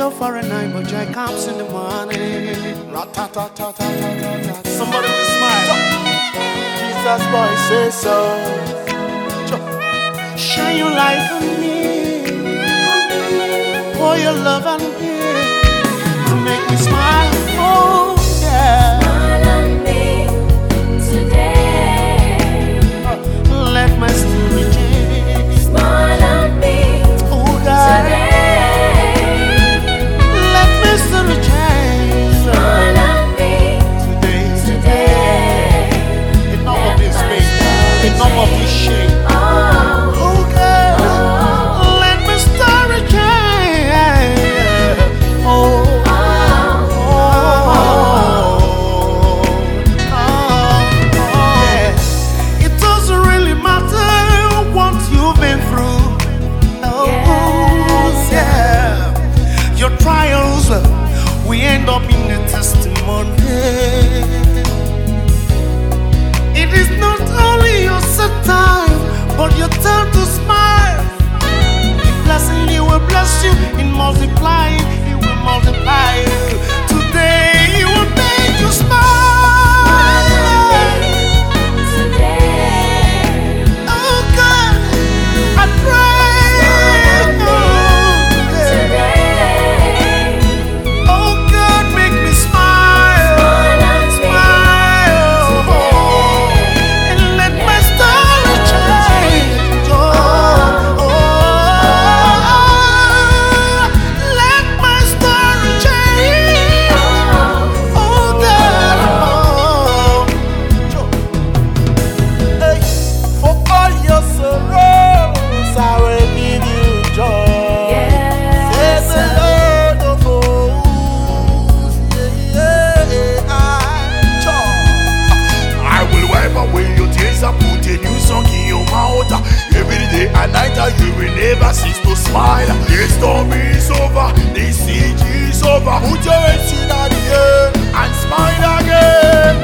you for a night, but joy comes in the morning. Somebody will smile. Jesus boy say so. Shine your light on me. Pour your love on me to make me smile. Oh yeah. Smile on me today. Let my story change. Smile on me Oh God. today. Let my story change. Smile on me Today. today. Enough of this pain. Enough of this shame. Oh, Oh God. Let my story change. Oh. It doesn't really matter what you've been through. Oh, Yes. yeah. Your trials we end up in a testimony. It is not only your set time, but your time to smile. The blessing He will bless you in multiplying. He will multiply you. Today He will make you smile. today. Oh God, I pray. Today. Oh God, make me smile. Smile. And let my story change. Oh, let my story change. Oh God. Hey, for all your sorrows, I will give you joy. Says the Lord of hosts. I will wipe away your tears and put a new song in your mouth. Every day and night you will never cease to smile. The storm is over, the siege is over. Put your hands in the air and smile again.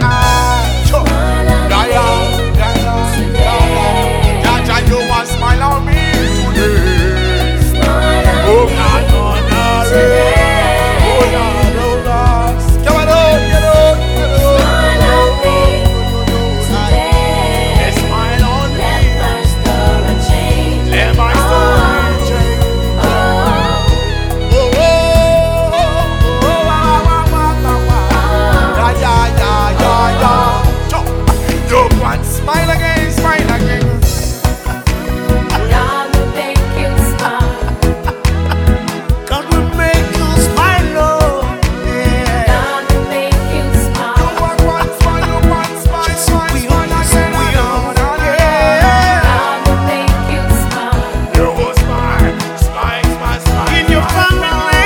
Jaja, you want smile on me today. Oh God, oh God, oh God, oh God. Come on, get on. Yes, smile on me. Let my story change. Oh, oh, yeah. You want smile again, smile again. God will make you smile, Lord. Yeah. You want one smile, you want smile, smile, smile again. You will smile, smile, smile, smile. In your family.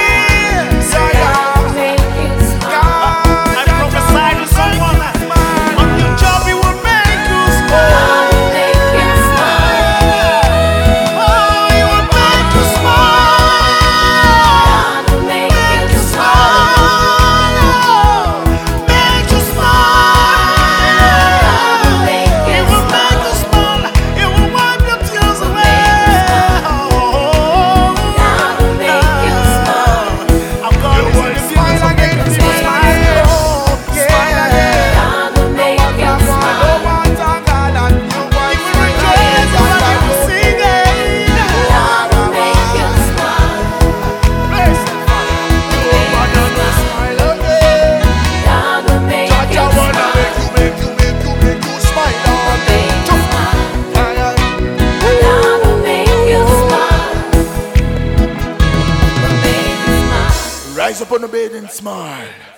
I prophesy to someone on your job, He will make you smile. Oh, He will make you smile. Make you smile. Make you smile. He will make you smile. He will wipe your tears away. I'm going You will smile again, smile. Smile again. No one to God and you want smile again. Bless the Father. You wanna know smile again. Jaja wanna make you smile again. Rise up on the bed and smile.